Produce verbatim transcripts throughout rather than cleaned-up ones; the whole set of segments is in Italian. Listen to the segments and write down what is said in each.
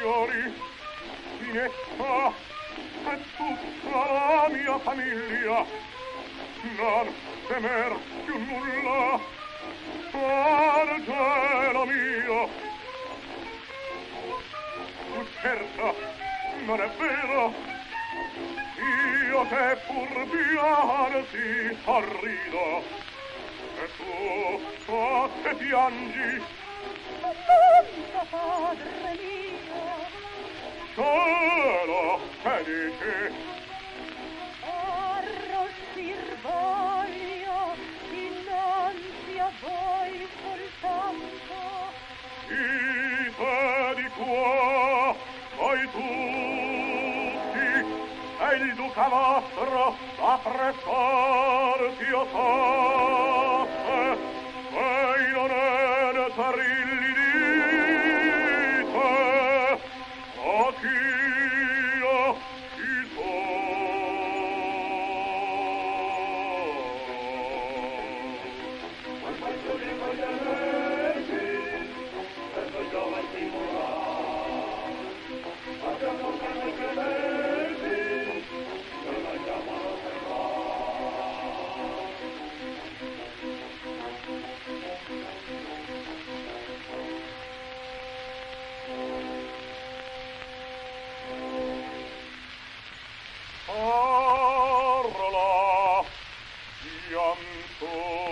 signori, Finetta e tutta la mia famiglia, non temer più nulla, Angelo mio. Tu certo, non è vero, io che pur piansi sorrido, e tu so che piangi. Santa padre mio, Cielo, che dici? arrossir voglio innanzi a voi soltanto. Ite di qua, voi tutti, e il duca vostro appressorsi o fosse, e non è ne sarilli dite, o ch'io ci Parla, piantoli.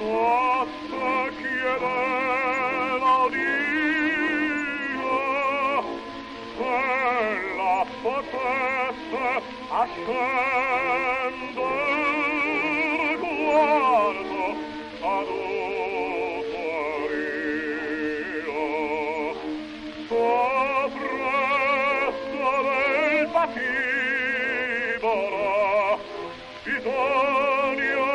sotto chiedeva Dio se la potesse ascender guardo ad Utorio soppresso del patibolo bisogno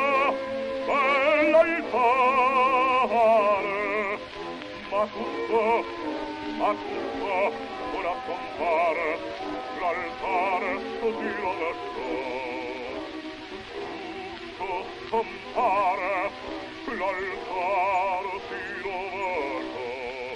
dell'altare ma tutto ma tutto ora compare l'altare così lo lasciò tutto compare l'altare si lo lasciò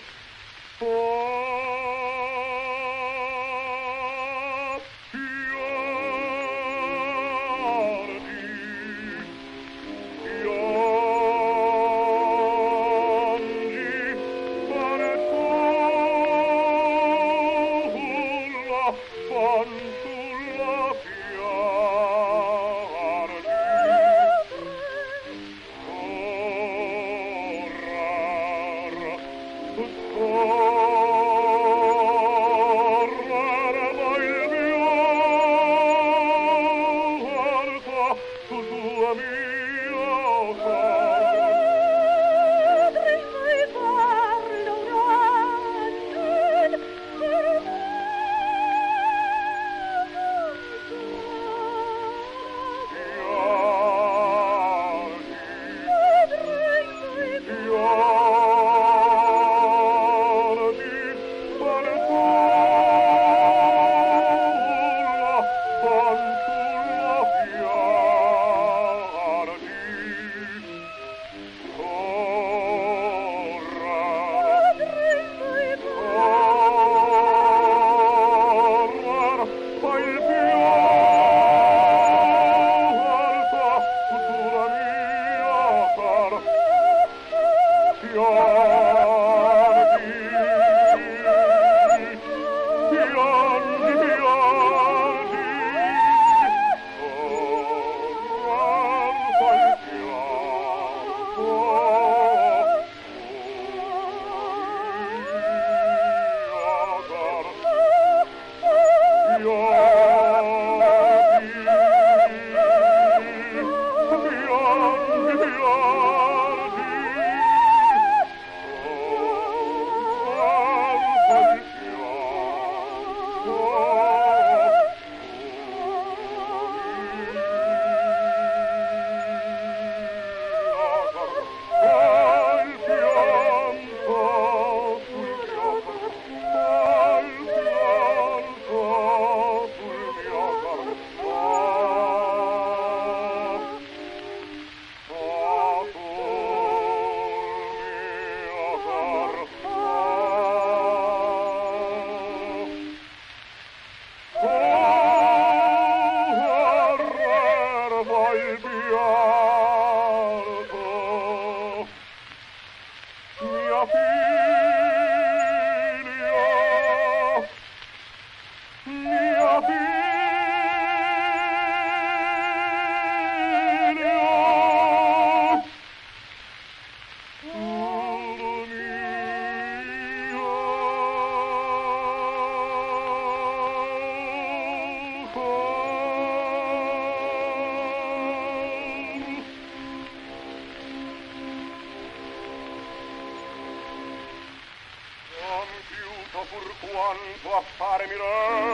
quanto affare mi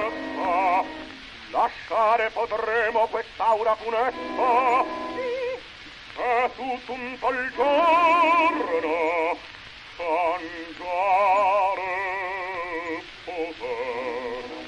resta, lasciare potremo quest'aura funesta, sì, è tutto un tal giorno